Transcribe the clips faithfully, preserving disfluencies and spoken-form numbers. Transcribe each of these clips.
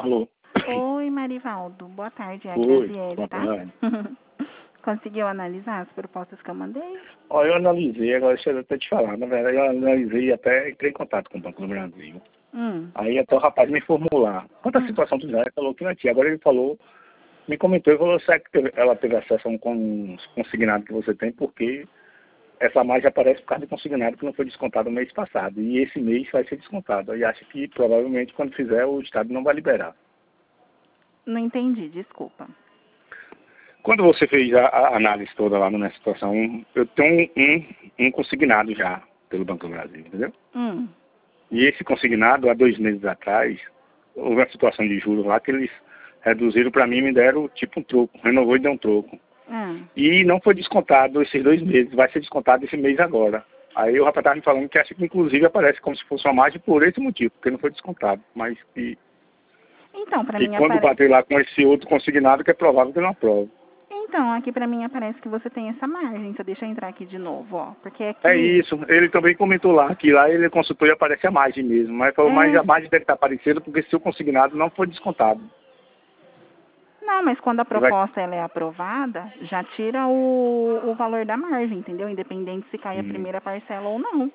Alô? Oi, Marivaldo. Boa tarde, é a Oi, Graziele, boa tá? tarde. Conseguiu analisar as propostas que eu mandei? Ó, eu analisei, agora deixa eu até te falar. Na verdade, eu analisei e até entrei em contato com o Banco do Brasil. Hum. Aí até o rapaz me informou lá. Quanto à Hum. situação do Zé, ele falou que não tinha. Agora ele falou, me comentou e falou será que teve- ela teve acesso a um con- consignado que você tem, porque essa margem aparece por causa do consignado que não foi descontado no mês passado. E esse mês vai ser descontado. Aí acha que provavelmente quando fizer o Estado não vai liberar. Não entendi, desculpa. Quando você fez a, a análise toda lá na situação, eu tenho um, um, um consignado já pelo Banco do Brasil, entendeu? Hum. E esse consignado, há dois meses atrás, houve uma situação de juros lá que eles reduziram para mim e me deram tipo um troco, renovou e deu um troco. Hum. E não foi descontado esses dois meses, vai ser descontado esse mês agora. Aí o rapaz estava me falando que acha que inclusive aparece como se fosse uma margem por esse motivo, porque não foi descontado, mas que, Então, pra que mim quando apare... bater lá com esse outro consignado que é provável que não aprove. Então, aqui pra mim aparece que você tem essa margem. Então, deixa eu entrar aqui de novo, ó. Porque aqui... É isso, ele também comentou lá, que lá ele consultou e aparece a margem mesmo, mas falou, É... mas a margem deve estar aparecendo porque seu consignado não foi descontado. Não, mas quando a E vai... proposta ela é aprovada, já tira o, o valor da margem, entendeu? Independente se cai a Hum. primeira parcela ou não.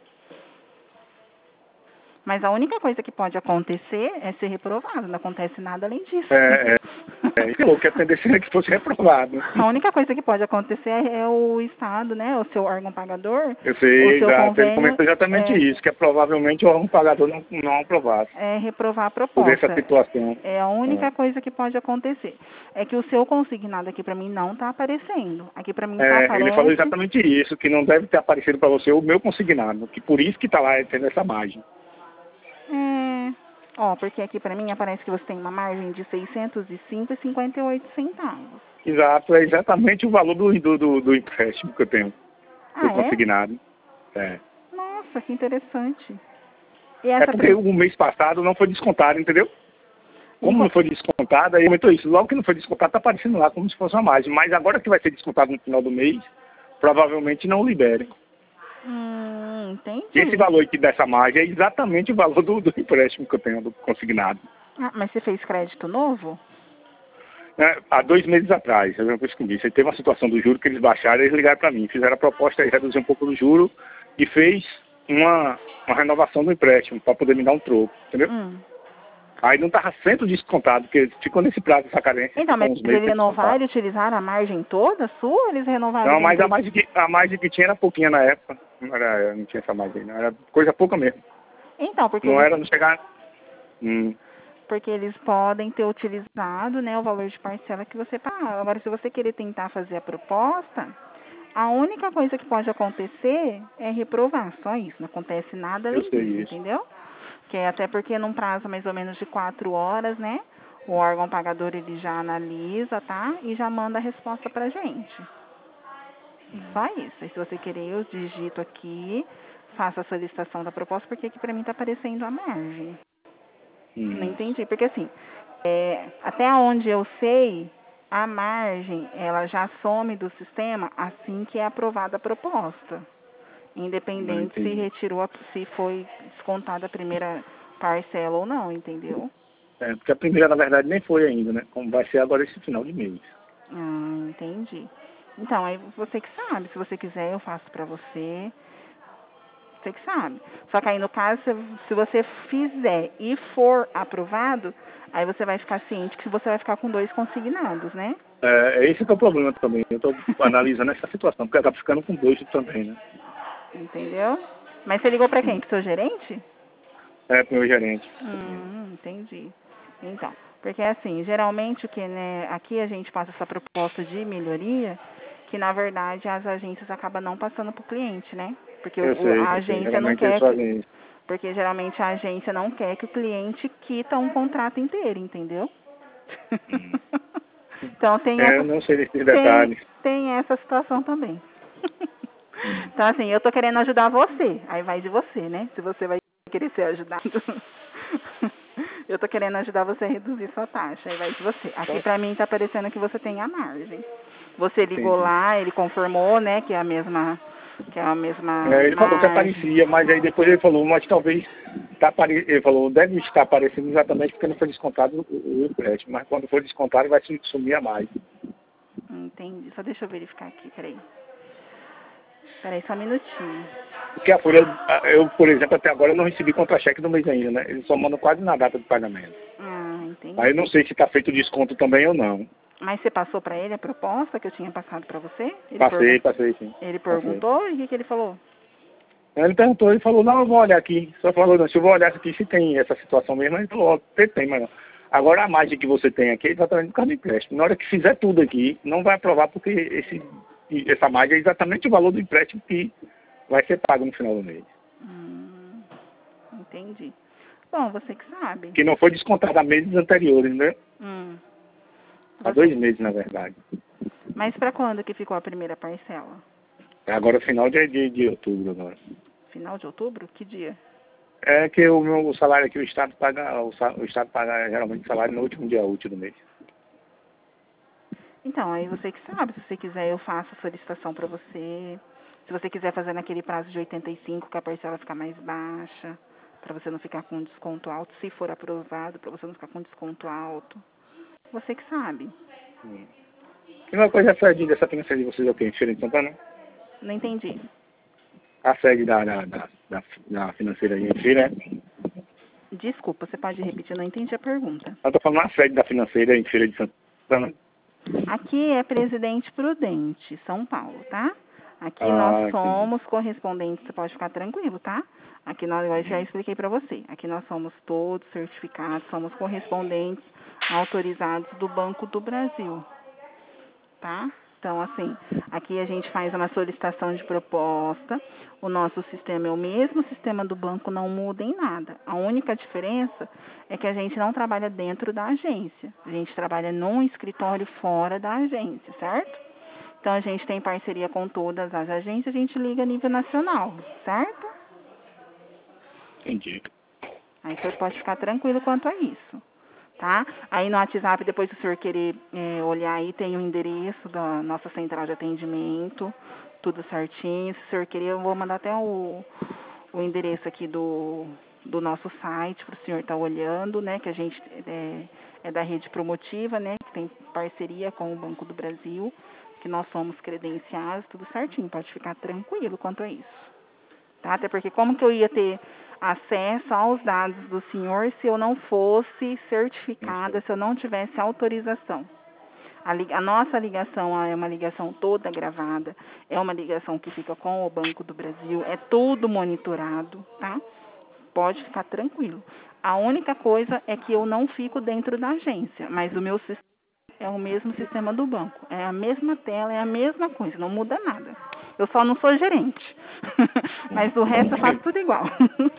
Mas a única coisa que pode acontecer é ser reprovado, não acontece nada além disso. É, é, é, ele falou que a tendência é que fosse reprovado. A única coisa que pode acontecer é, é o Estado, né, o seu órgão pagador, Eu o sei, seu exato, ele convênio, comentou exatamente é, isso, que é provavelmente o órgão pagador não, não aprovasse, é reprovar a por essa proposta. situação. É a É, única coisa que pode acontecer. É que o seu consignado aqui pra mim não está aparecendo. Aqui pra mim só É, ele falou aparece... exatamente isso, que não deve ter aparecido para você o meu consignado, que por isso que está lá tendo essa margem. É, ó, porque aqui pra mim aparece que você tem uma margem de seiscentos e cinco e cinquenta e oito centavos. Exato, é exatamente o valor do, do, do, do empréstimo que eu tenho, do Ah, é? consignado. É. Nossa, que interessante. E É essa porque prim... o mês passado não foi descontado, entendeu? e Como não co- foi descontado, aí aumentou isso. Logo que não foi descontado, está aparecendo lá como se fosse uma margem. Mas agora que vai ser descontado no final do mês, provavelmente não liberem. Hum, E esse entendi. valor aqui dessa margem é exatamente o valor do, do empréstimo que eu tenho, do consignado. Ah, mas você fez crédito novo? É, há dois meses atrás, eu depois que eu disse, aí teve uma situação do juro que eles baixaram, eles ligaram para mim, fizeram a proposta de reduzir um pouco do juro e fez uma, uma renovação do empréstimo para poder me dar um troco, entendeu? Hum. Aí não estava sendo descontado, porque ficou nesse prazo essa carência, Então, mas ficou uns meses eles sem renovaram descontar. e utilizaram a margem toda sua ou eles renovaram Não, mas a dentro... margem que, a margem que tinha era pouquinha na época, não, era, não tinha essa margem, não, era coisa pouca mesmo. Então, porque Não eles... era não chegar... Hum, Porque eles podem ter utilizado, né, o valor de parcela que você pagava. Agora, se você querer tentar fazer a proposta, a única coisa que pode acontecer é reprovar, só isso. Não acontece nada eu além sei disso, isso. entendeu? Que é até porque num prazo mais ou menos de quatro horas, né, o órgão pagador ele já analisa, tá? E já manda a resposta pra gente. Só isso. E se você querer, eu digito aqui, faço a solicitação da proposta, porque aqui pra mim tá aparecendo a margem. Não Hum, entendi, porque assim, é, até onde eu sei, a margem, ela já some do sistema assim que é aprovada a proposta. não Independente se entendi. retirou, a- se foi descontada a primeira parcela ou não, entendeu? É, porque a primeira, na verdade, nem foi ainda, né? Como vai ser agora esse final de mês. Ah, entendi. Então, aí você que sabe, se você quiser eu faço pra você, você que sabe. Só que aí no caso, se, se você fizer e for aprovado, aí você vai ficar ciente que você vai ficar com dois consignados, né? É, é esse que é o problema também. Eu estou analisando essa situação, porque ela está ficando com dois também, né? Entendeu? Mas você ligou pra quem? Hum. Pro seu gerente? É, pro meu gerente. Hum, entendi. Então, porque assim, geralmente o que, né, aqui a gente passa essa proposta de melhoria, que na verdade as agências acabam não passando pro cliente, né? Porque Eu o, sei, a eu sei. agência não Geralmente eles quer que, fazem isso. porque geralmente a agência não quer que o cliente quita um contrato inteiro, entendeu? Hum. Então tem É, eu essa não sei desses tem, detalhes. tem essa situação também. Hum. Então assim, eu tô querendo ajudar você, aí vai de você, né? Se você vai querer ser ajudado. Eu tô querendo ajudar você a reduzir sua taxa, aí vai de você. Aqui Então, pra mim tá parecendo que você tem a margem. Você ligou entendi. lá, ele confirmou, né, que é a mesma, que é a mesma É, ele falou que margem. aparecia, mas aí depois ele falou, mas talvez tá, apare- ele falou, deve estar aparecendo exatamente porque não foi descontado o, o empréstimo, mas quando for descontado vai su- sumir a mais. Entendi. Só deixa eu verificar aqui, peraí. Peraí, só um minutinho. Porque a Folha, eu, por exemplo, até agora eu não recebi contra-cheque do mês ainda, né? Eles só mandam quase na data de pagamento. Ah, entendi. Aí eu não sei se está feito desconto também ou não. Mas você passou pra ele a proposta que eu tinha passado pra você? Ele Passei, pergun- passei sim. Ele Passei. perguntou e o que, que ele falou? Aí ele perguntou, ele falou, não, eu vou olhar aqui. Só falou, não, se eu vou olhar aqui se tem essa situação mesmo, ele falou, ó, tem, tem, mas não. Agora a margem que você tem aqui é exatamente por causa do empréstimo. Na hora que fizer tudo aqui, não vai aprovar porque esse, essa margem é exatamente o valor do empréstimo que vai ser pago no final do mês. Hum, entendi. Bom, você que sabe. Que não foi descontado há meses anteriores, né? Hum. Há Você- dois meses, na verdade. Mas pra quando que ficou a primeira parcela? Agora, final de, de, de outubro agora. Final de outubro? Que dia? É que o meu salário aqui, o Estado paga, o, sa- o Estado paga geralmente o salário no último dia útil do mês. Então, aí você que sabe. Se você quiser, eu faço a solicitação pra você. Se você quiser fazer naquele prazo de oitenta e cinco, que a parcela fica mais baixa, pra você não ficar com desconto alto, se for aprovado, pra você não ficar com desconto alto. Você que sabe. Hum. E uma coisa, a sede dessa financeira de vocês é o quê? Feira de Santana? Não entendi. A sede da, da, da, da, da financeira em Feira, né? Desculpa, você pode repetir? Eu não entendi a pergunta. Eu tô falando a sede da financeira em Feira de Santana. Aqui é Presidente Prudente, São Paulo, tá? Aqui Ah, nós entendi. somos correspondentes, você pode ficar tranquilo, tá? Aqui nós, eu já expliquei pra você. Aqui nós somos todos certificados, somos correspondentes autorizados do Banco do Brasil, tá? Então, assim, aqui a gente faz uma solicitação de proposta. O nosso sistema é o mesmo sistema do banco, não muda em nada. A única diferença é que a gente não trabalha dentro da agência. A gente trabalha num escritório fora da agência, certo? Então, a gente tem parceria com todas as agências, a gente liga a nível nacional, certo? Entendi. Aí o senhor pode ficar tranquilo quanto a isso, tá? Aí no WhatsApp, depois se o senhor querer é, olhar aí, tem o endereço da nossa central de atendimento, tudo certinho. Se o senhor querer, eu vou mandar até o, o endereço aqui do, do nosso site para o senhor estar olhando, né? Que a gente é, é da rede promotiva, né? Que tem parceria com o Banco do Brasil, que nós somos credenciados, tudo certinho. Pode ficar tranquilo quanto a isso. Tá? Até porque como que eu ia ter acesso aos dados do senhor se eu não fosse certificada, se eu não tivesse autorização? A, li- a nossa ligação é uma ligação toda gravada, é uma ligação que fica com o Banco do Brasil, é tudo monitorado, tá? Pode ficar tranquilo. A única coisa é que eu não fico dentro da agência, mas o meu sistema é o mesmo sistema do banco. É a mesma tela, é a mesma coisa, não muda nada. Eu só não sou gerente. Mas o resto eu faço tudo igual.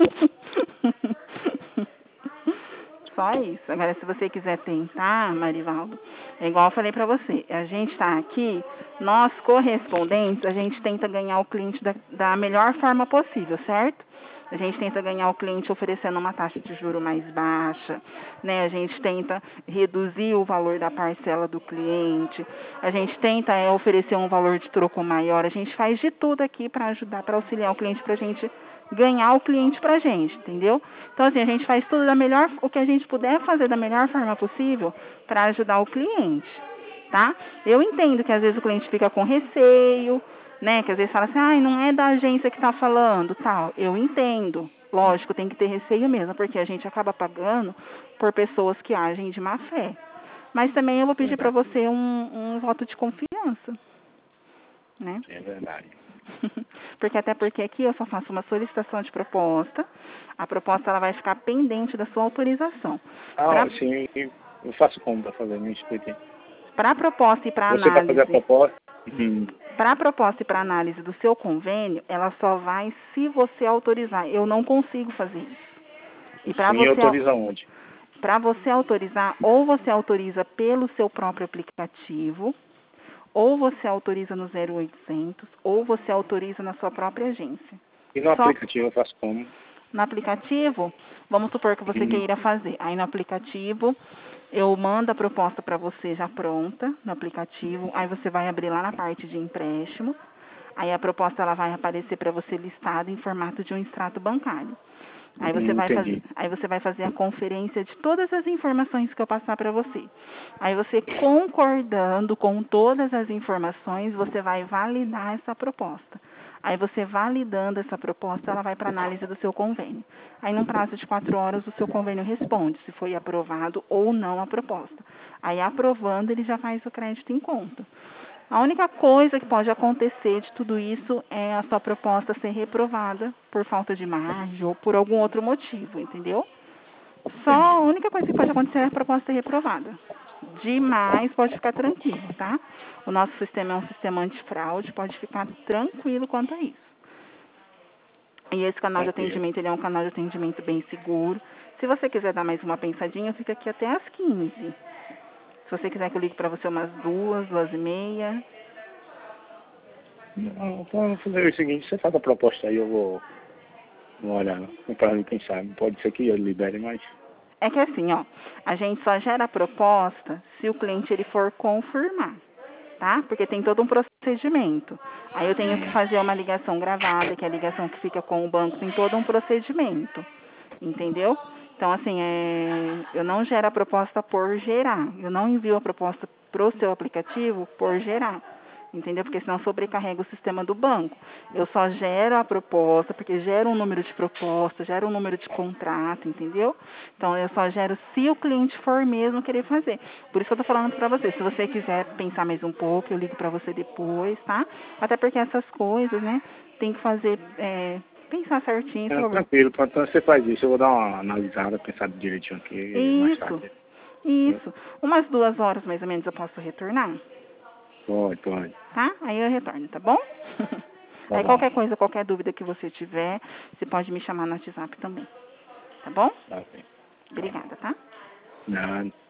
Só isso. Agora, se você quiser tentar, Marivaldo, é igual eu falei pra você. A gente tá aqui, nós correspondentes, a gente tenta ganhar o cliente da, da melhor forma possível, certo? A gente tenta ganhar o cliente oferecendo uma taxa de juro mais baixa, né? A gente tenta reduzir o valor da parcela do cliente, a gente tenta é, oferecer um valor de troco maior, a gente faz de tudo aqui para ajudar, para auxiliar o cliente, para a gente ganhar o cliente pra gente, entendeu? Então, assim, a gente faz tudo da melhor, o que a gente puder fazer da melhor forma possível para ajudar o cliente, tá? Eu entendo que às vezes o cliente fica com receio, né? Que às vezes fala assim, ai, não é da agência que tá falando, tal. Eu entendo. Lógico, tem que ter receio mesmo, porque a gente acaba pagando por pessoas que agem de má fé. Mas também eu vou pedir para Verdade. você um, um voto de confiança, né? É verdade. Porque até porque aqui eu só faço uma solicitação de proposta. A proposta ela vai ficar pendente da sua autorização. Ah, sim, eu faço como para fazer? Me explique. Para a proposta e para Você vai fazer a análise, proposta? Hum. para a proposta e para análise do seu convênio, ela só vai se você autorizar. Eu não consigo fazer isso. E para Sim, você autoriza onde? para você autorizar, ou você autoriza pelo seu próprio aplicativo, ou você autoriza no zero oitocentos, ou você autoriza na sua própria agência. E no Só aplicativo eu faço como? no aplicativo, vamos supor que você Hum. queira fazer. Aí no aplicativo, eu mando a proposta para você já pronta no aplicativo. Aí você vai abrir lá na parte de empréstimo. Aí a proposta ela vai aparecer para você listada em formato de um extrato bancário. Aí você, vai Entendi. fazer, aí você vai fazer a conferência de todas as informações que eu passar para você. Aí você, concordando com todas as informações, você vai validar essa proposta. Aí você validando essa proposta, ela vai para análise do seu convênio. Aí, num prazo de quatro horas, o seu convênio responde se foi aprovado ou não a proposta. Aí, aprovando, ele já faz o crédito em conta. A única coisa que pode acontecer de tudo isso é a sua proposta ser reprovada por falta de margem ou por algum outro motivo, entendeu? Só a única coisa que pode acontecer é a proposta ser reprovada. Demais, pode ficar tranquilo, tá? O nosso sistema é um sistema antifraude, pode ficar tranquilo quanto a isso. E esse canal de Tranquilo. atendimento, ele é um canal de atendimento bem seguro. Se você quiser dar mais uma pensadinha, fica aqui até às quinze. Se você quiser que eu ligue para você umas duas, duas e meia. Não, então vamos fazer o seguinte, você faz a proposta aí, eu vou, vou olhar, para quem sabe. Pode ser que eu libere, mas... É que assim, ó, a gente só gera a proposta se o cliente ele for confirmar, tá? Porque tem todo um procedimento. Aí eu tenho que fazer uma ligação gravada, que é a ligação que fica com o banco, tem todo um procedimento, entendeu? Então, assim, é, eu não gero a proposta por gerar, eu não envio a proposta pro seu aplicativo por gerar. Entendeu? Porque senão sobrecarrega o sistema do banco. Eu só gero a proposta, porque gera um número de proposta, gera um número de contrato, entendeu? Então, eu só gero se o cliente for mesmo querer fazer. Por isso que eu tô falando pra você. Se você quiser pensar mais um pouco, eu ligo pra você depois, tá? Até porque essas coisas, né, tem que fazer, é, pensar certinho. É, Por favor. tranquilo, então você faz isso, eu vou dar uma analisada, pensar direitinho aqui mais Isso, tarde. isso. Umas duas horas, mais ou menos, eu posso retornar? Pode, pode. Tá? Aí eu retorno, tá bom? Tá Aí bom. qualquer coisa, qualquer dúvida que você tiver, você pode me chamar no WhatsApp também. Tá bom? Tá bem. Obrigada, tá? Não,